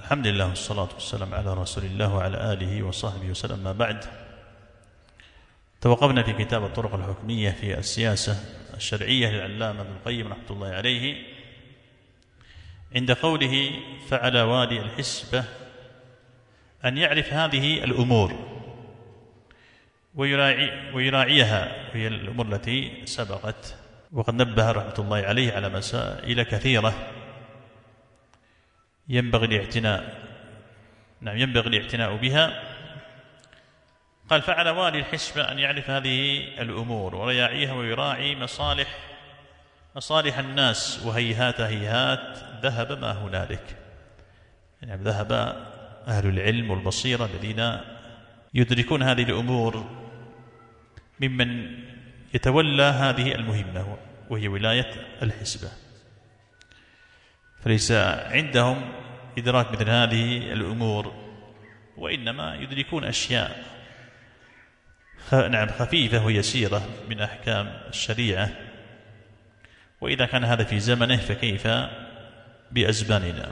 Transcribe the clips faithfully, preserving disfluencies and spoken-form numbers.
الحمد لله والصلاة والسلام على رسول الله وعلى آله وصحبه وسلم. ما بعد، توقفنا في كتاب الطرق الحكمية في السياسة الشرعية للعلامة ابن القيم رحمة الله عليه عند قوله: فعلى والي الحسبة أن يعرف هذه الأمور ويراعي ويراعيها، وهي الأمور التي سبقت، وقد نبه رحمة الله عليه على مسائل كثيرة ينبغي الاعتناء نعم ينبغي الاعتناء بها. قال: فعلى والي الحسبة أن يعرف هذه الأمور ويراعيها ويراعي مصالح مصالح الناس، وهيهات هيهات ذهب ما هنالك، يعني ذهب أهل العلم والبصيرة الذين يدركون هذه الأمور ممن يتولى هذه المهمة وهي ولاية الحسبة، فليس عندهم إدراك مثل هذه الأمور، وإنما يدركون أشياء نعم خفيفة ويسيرة من أحكام الشريعة، وإذا كان هذا في زمنه فكيف بأزماننا.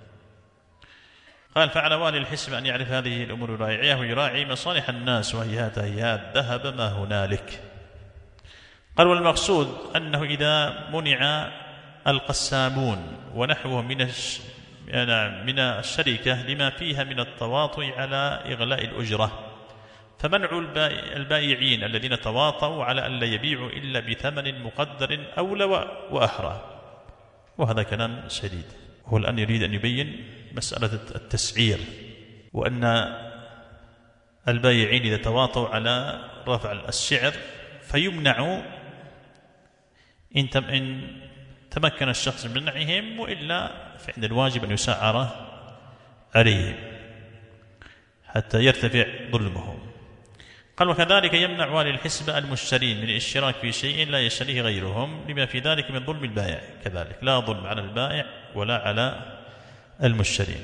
قال: فعلى والي الحسبة أن يعرف هذه الأمور ويراعيها ويراعي مصالح الناس، وهيهات هيهات ذهب ما هنالك. قال: والمقصود أنه إذا منع القسامون ونحوهم من من الشركة لما فيها من التواطؤ على إغلاء الأجرة، فمنع البائعين الذين تواطؤوا على أن لا يبيعوا إلا بثمن مقدر أولى وأحرى. وهذا كلام شديد، هو الآن يريد أن يبين مسألة التسعير، وأن البائعين إذا تواطؤوا على رفع السعر فيمنعوا إن تمكن الشخص من منعهم، وإلا فإن الواجب أن يسعر عليهم حتى يرتفع ظلمهم. قال: وكذلك يمنع والي الحسبة المشترين من الاشتراك في شيء لا يشتريه غيرهم لما في ذلك من ظلم البائع، كذلك لا ظلم على البائع ولا على المشترين.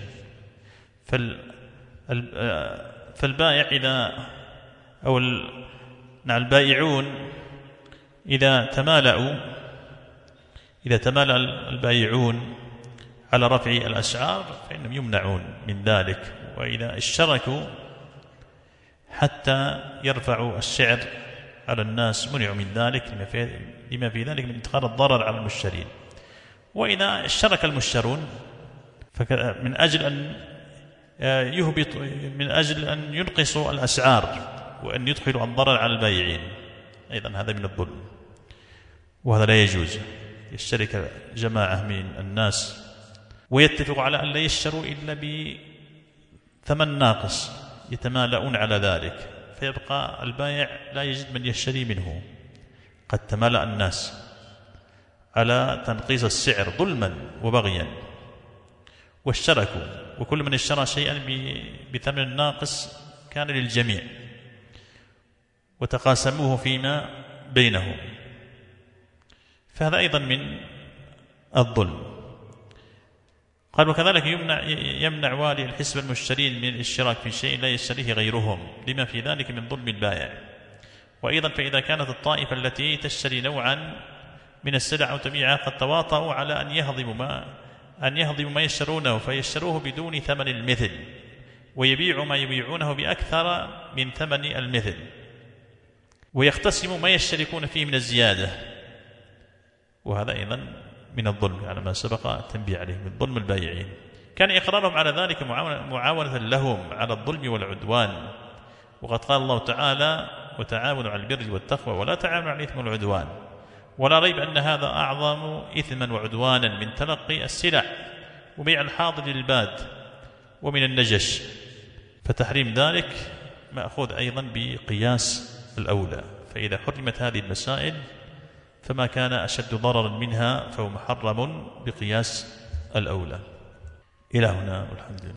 فالبائع إذا أو البائعون إذا تمالأوا إذا تمالأ البائعون على رفع الأسعار فإنهم يمنعون من ذلك، وإذا اشتركوا حتى يرفعوا السعر على الناس منعوا من ذلك لما في ذلك من إدخال الضرر على المشترين. وإذا اشترك المشترون من أجل أن يهبط من أجل أن ينقصوا الأسعار وأن يدخلوا الضرر على البائعين، أيضا هذا من الظلم، وهذا لا يجوز. يشترك جماعة من الناس ويتفق على أن لا يشتروا إلا بثمن ناقص، يتمالؤون على ذلك، فيبقى البائع لا يجد من يشتري منه. قد تمالأ الناس على تنقيص السعر ظلما وبغيا واشتركوا، وكل من اشترى شيئا بثمن ناقص كان للجميع وتقاسموه فيما بينهم، فهذا أيضا من الظلم. قال: وكذلك يمنع, يمنع والي الحسبة المشترين من الاشتراك في شيء لا يشتريه غيرهم لما في ذلك من ظلم البائع. وأيضا فإذا كانت الطائفة التي تشتري نوعا من السلع أو تبيعها قد تواطؤوا على أن يهضموا ما أن يهضموا ما يشترونه فيشتروه بدون ثمن المثل، ويبيعوا ما يبيعونه بأكثر من ثمن المثل، ويقتسموا ما يشتركون فيه من الزيادة، وهذا أيضا من الظلم على ما سبق التنبيه عليه من ظلم البائعين. كان إقرارهم على ذلك معاونة لهم على الظلم والعدوان، وقد قال الله تعالى: وتعاونوا على البر والتقوى ولا تعاونوا على الإثم والعدوان. ولا ريب أن هذا أعظم إثما وعدوانا من تلقي السلع وبيع الحاضر للباد ومن النجش، فتحريم ذلك مأخوذ أيضا بقياس الأولى. فإذا حرمت هذه المسائل فما كان أشد ضررا منها فهو محرم بقياس الأولى. إلى هنا والحمد لله.